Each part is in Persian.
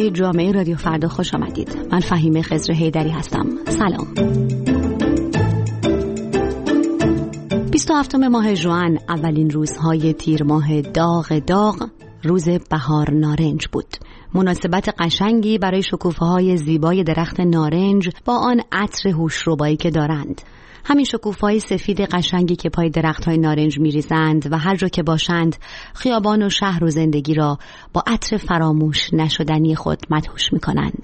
مجله جامعه رادیو فردا خوش آمدید. من فهیمه خضر حیدری هستم. سلام. 27 ماه ژوئن، اولین روزهای تیر ماه داغ روز بهار نارنج بود. مناسبت قشنگی برای شکوفه‌های زیبای درخت نارنج با آن عطر هوشربایی که دارند. همین شکوفه‌های سفید قشنگی که پای درخت‌های نارنج می‌ریزند و هر جا که باشند خیابان و شهر و زندگی را با عطر فراموش نشدنی خود مدهوش می‌کنند.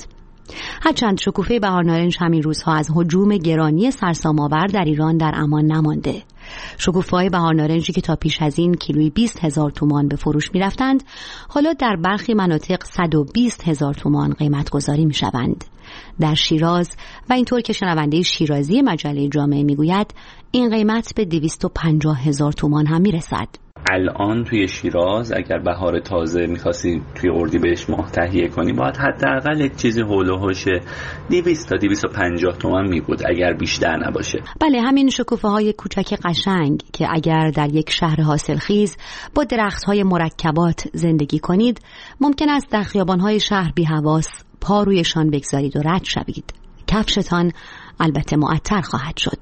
هرچند شکوفه بهار نارنج همین روزها از هجوم گرانی سرسام‌آور در ایران در امان نمانده. شکوفه‌های بهار نارنجی که تا پیش از این کیلویی 20,000 تومان به فروش می‌رفتند، حالا در برخی مناطق 120,000 تومان قیمت گذاری می‌شوند. در شیراز و اینطور که شنونده شیرازی مجله جامعه میگوید، این قیمت به 250,000 تومان هم میرسد. الان توی شیراز اگر بهار تازه می‌خواستی توی اردیبهشت ماه تهیه کنی، باید حداقل یک چیزی هول و هوش 200 تا 250 تومان میبود اگر بیشتر نباشه. بله، همین شکوفه‌های کوچک قشنگ که اگر در یک شهر حاصلخیز با درخت‌های مرکبات زندگی کنید، ممکن است در خیابان‌های شهر بی حواس پا رویشان بگذارید و رد شوید. کفشتان البته معطر خواهد شد.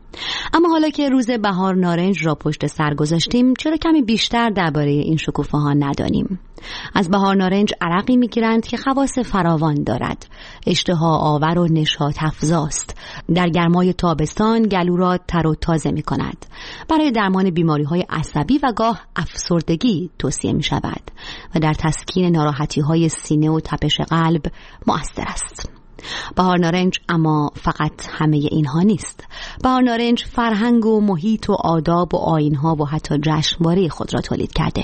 اما حالا که روز بهار نارنج را پشت سر گذاشتیم، چرا کمی بیشتر درباره این شکوفه‌ها ندانیم؟ از بهار نارنج عرقی میگیرند که خواص فراوان دارد. اشتها آور و نشاط افزاست. در گرمای تابستان گلو را تر و تازه می کند. برای درمان بیماری‌های عصبی و گاه افسردگی توصیه می شود و در تسکین ناراحتی‌های سینه و تپش قلب مؤثر است. بهار نارنج اما فقط همه اینها نیست. بهار نارنج فرهنگ و محیط و آداب و آیین‌ها و حتی جشنواره خود را تولید کرده.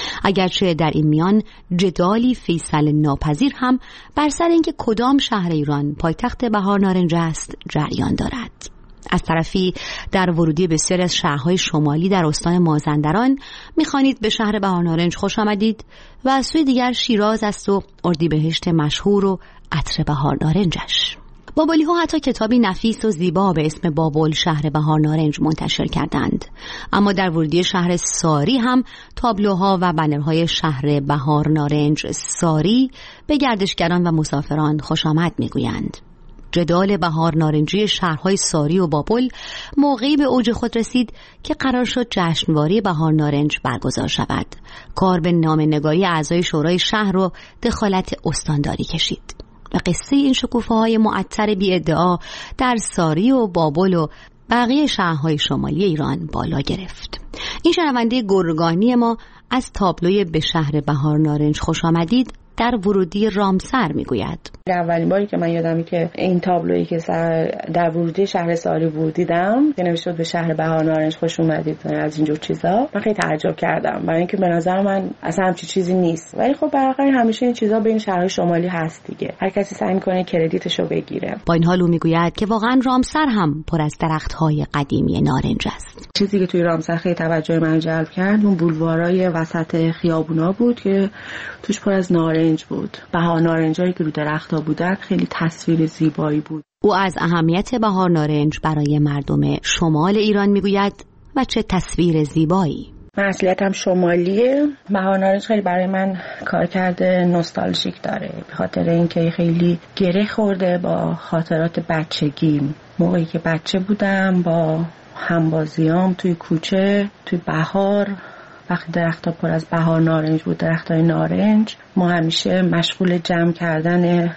اگرچه در این میان جدالی فیصل ناپذیر هم بر سر اینکه کدام شهر ایران پایتخت بهار نارنج است جریان دارد. از طرفی در ورودی بسیاری از شهرهای شمالی در استان مازندران می‌خوانید به شهر بهار نارنج خوش آمدید و از سوی دیگر شیراز است و اردیبهشت مشهور و عطر بهار نارنجش. بابلی‌ها حتی کتابی نفیس و زیبا به اسم بابل شهر بهار نارنج منتشر کردند. اما در ورودی شهر ساری هم تابلوها و بنرهای شهر بهار نارنج ساری به گردشگران و مسافران خوش آمد میگویند. جدال بهار نارنجی شهرهای ساری و بابل موقعی به اوج خود رسید که قرار شد جشنواره بهار نارنج برگزار شود. کار به نامه‌نگاری اعضای شورای شهر و دخالت استانداری کشید و قصه این شکوفه‌های معطر بی ادعا در ساری و بابل و بقیه شهرهای شمالی ایران بالا گرفت. این شنونده گرگانی ما از تابلوی به شهر بهار نارنج خوش آمدید در ورودی رامسر میگوید. اولین باری که من یادمه که این تابلویی که در ورودی شهر ساری دیدم که نوشته بود به شهر بهار نارنج خوش اومدید از اینجور چیزا، من خیلی تعجب کردم، برای اینکه به نظر من اصلا همچین چیزی نیست. ولی خب برای همیشه این چیزا بین شهرهای شمالی هست دیگه، هر کسی سعی میکنه کردیتشو بگیره. با این حال او میگوید که واقعا رامسر هم پر از درخت‌های قدیمی نارنج است. چیزی که توی رامسر خیلی توجه من جلب کرد اون بولوارای وسط خیابونا بود که توش پر از نارنج بود. بهار نارنجایی که رو درخت‌ها بودن خیلی تصویر زیبایی بود. او از اهمیت بهار نارنج برای مردم شمال ایران میگوید و چه تصویر زیبایی. من اصلیتم شمالیه. بهار نارنج خیلی برای من کارکرد نوستالژیک داره، به خاطر اینکه خیلی گره خورده با خاطرات بچگیم. موقعی که بچه بودم با همبازیام توی کوچه، توی بهار، وقتی درخت‌ها پر از بهار نارنج بود، درخت‌های نارنج، ما همیشه مشغول جمع کردن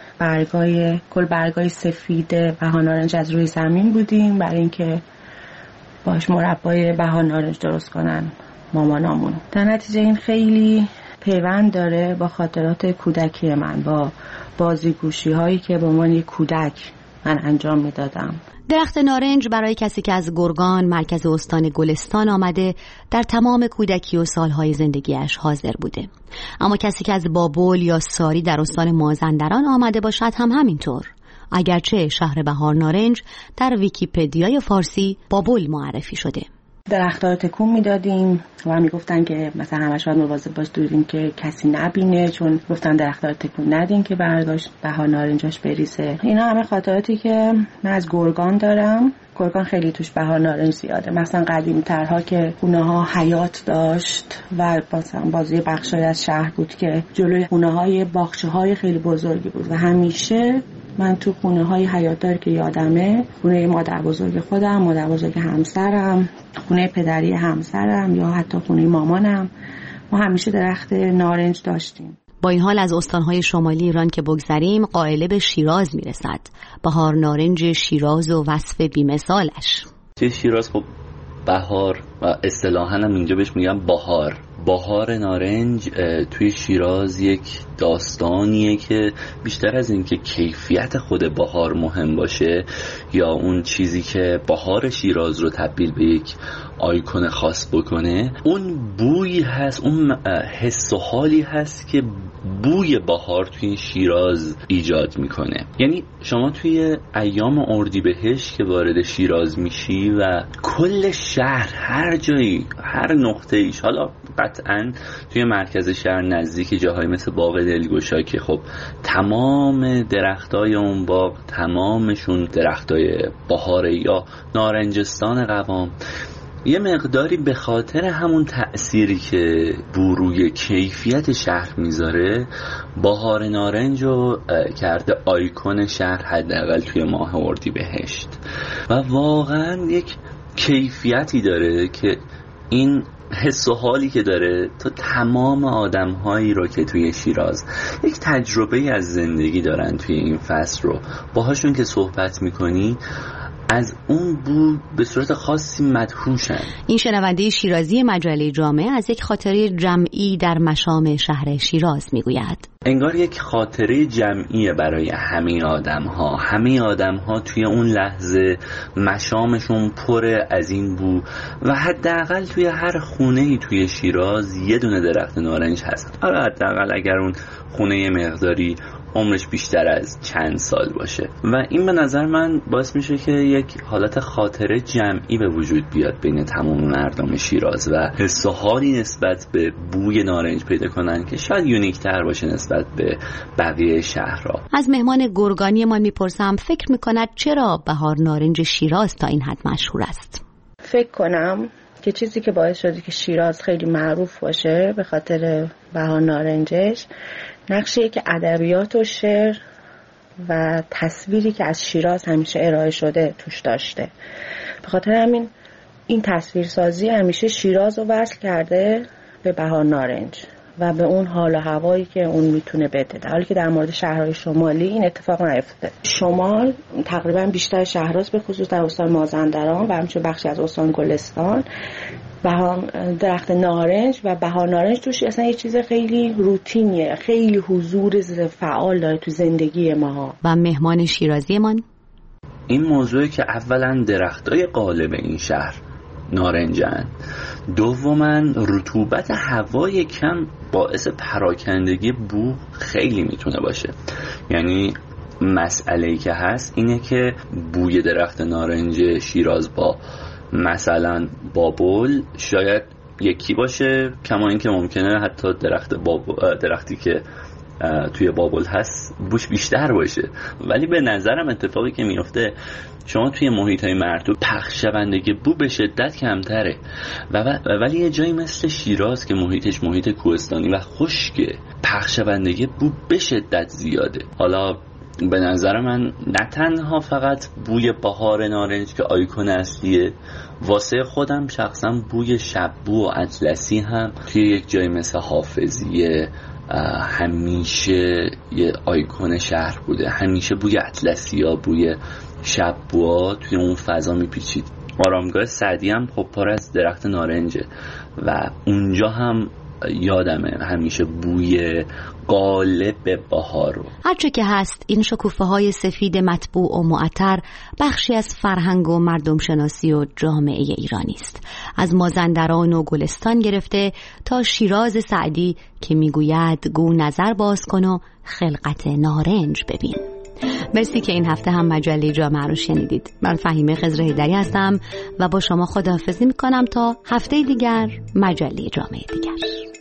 برگای سفید بهار نارنج از روی زمین بودیم برای اینکه باش مربای بهار نارنج درست کنن مامانامون. در نتیجه این خیلی پیوند داره با خاطرات کودکی من، با بازیگوشی هایی که به عنوان یک کودک من انجام میدادم. درخت نارنج برای کسی که از گرگان مرکز استان گلستان آمده در تمام کودکی و سالهای زندگیش حاضر بوده. اما کسی که از بابل یا ساری در استان مازندران آمده باشد هم همینطور. اگرچه شهر بهار نارنج در ویکی‌پدیای فارسی بابل معرفی شده. درخت‌ها رو تکون میدادیم و میگفتن که مثلا همش باید مواظب باش دوریم که کسی نبینه، چون گفتن درخت‌ها رو تکون ندین که بهار نارنجاش بریزه. اینا همه خاطراتی که من از گرگان دارم گرگان خیلی توش بهار نارنج زیاده. مثلا قدیمی ترها که خونه ها حیاط داشت و مثلا بازی بخشای از شهر بود که جلوی خونه های باغچه های خیلی بزرگی بود و همیشه من تو خونه های حیاطدار که یادمه، خونه مادر بزرگ خودم، مادر بزرگ همسرم، خونه پدری همسرم یا حتی خونه مامانم، ما همیشه درخت نارنج داشتیم. با این حال از استانهای شمالی ایران که بگذریم قائله به شیراز میرسد. بهار نارنج شیراز و وصف بی‌مثالش. توی شیراز خب بهار و اصطلاحاً هم اینجا بهش میگم بهار نارنج توی شیراز یک داستانیه که بیشتر از این که کیفیت خود بهار مهم باشه یا اون چیزی که بهار شیراز رو تبدیل به یک آیکون خاص بکنه، اون بویی هست، اون حس و حالی هست که بوی بهار توی شیراز ایجاد میکنه. یعنی شما توی ایام اردیبهشت که وارد شیراز میشی و کل شهر هر جایی هر نقطه ایش، حالا قطعا توی مرکز شهر نزدیک جاهای مثل باغ دلگشا که خب تمام درختای اون باغ تمامشون درختای بهاره یا نارنجستان قوام، یه مقداری به خاطر همون تأثیری که روی کیفیت شهر میذاره بهار نارنج رو کرده آیکون شهر، حداقل توی ماه اردیبهشت، و واقعا یک کیفیتی داره که این حس و حالی که داره تو تمام آدم‌هایی رو که توی شیراز یک تجربه از زندگی دارن توی این فصل رو باهاشون که صحبت میکنی از اون بو به صورت خاصی مدهوشن. این شنونده شیرازی مجله جامعه از یک خاطره جمعی در مشام شهر شیراز میگوید. انگار یک خاطره جمعیه برای همه آدم ها توی اون لحظه مشامشون پره از این بو و حداقل توی هر خونه‌ای توی شیراز یه دونه درخت نارنج هست. حالا حداقل اگر اون خونه مقداری عمرش بیشتر از چند سال باشه و این به نظر من باعث میشه که یک حالت خاطره جمعی به وجود بیاد بین تمام مردم شیراز و حس و حالی نسبت به بوی نارنج پیدا کنن که شاید یونیک‌تر باشه نسبت به بقیه شهرها. از مهمان گرگانی ما میپرسم فکر میکند چرا بهار نارنج شیراز تا این حد مشهور است؟ فکر کنم که چیزی که باعث شده که شیراز خیلی معروف باشه به خاطر بهار نارنجش نقشی که ادبیات و شعر و تصویری که از شیراز همیشه ارائه شده توش داشته. به خاطر همین این تصویرسازی همیشه شیراز رو وصل کرده به بهار نارنج و به اون حال و هوایی که اون میتونه بده، در حالی که در مورد شهرهای شمالی این اتفاق نیفتاده. شمال تقریبا بیشتر شهرهاست، به خصوص در استان مازندران و همچنین بخشی از استان گلستان، درخت نارنج و بهار نارنج توش اصلا یه چیز خیلی روتینیه، خیلی حضور فعال داره تو زندگی ما. و مهمان شیرازی من این موضوعی که اولا درختای غالب این شهر نارنجن، دوما رطوبت هوای کم باعث پراکندگی بو خیلی میتونه باشه. یعنی مسئله‌ای که هست اینه که بوی درخت نارنج شیراز با مثلا بابل شاید یکی باشه، کما اینکه ممکنه حتی درختی که توی بابل هست بوش بیشتر باشه. ولی به نظرم اتفاقی که میفته شما توی محیط‌های مرطوب پخش‌شوندگی بو به شدت کمتره ولی یه جایی مثل شیراز که محیطش محیط کوهستانی و خشکه پخش‌شوندگی بو به شدت زیاده. حالا به نظر من نه تنها فقط بوی بهار نارنج که آیکون اصلیه، واسه خودم شخصا بوی شببو و اطلسی هم توی یک جای مثل حافظیه همیشه یه آیکون شهر بوده. همیشه بوی اطلسیا، بوی شببوها توی اون فضا میپیچید. آرامگاه سعدی هم خب پر از درخت نارنجه و اونجا هم یادمه همیشه بوی غالب بهار رو. هرچه که هست این شکوفه های سفید مطبوع و معطر بخشی از فرهنگ و مردم شناسی و جامعه ایرانی است، از مازندران و گلستان گرفته تا شیراز سعدی که میگوید گو نظر باز کن و خلقت نارنج ببین. مرسی که این هفته هم مجله جامعه رو شنیدید. من فهیمه خضر هیدری هستم و با شما خداحافظی میکنم تا هفته دیگر مجله جامعه دیگر.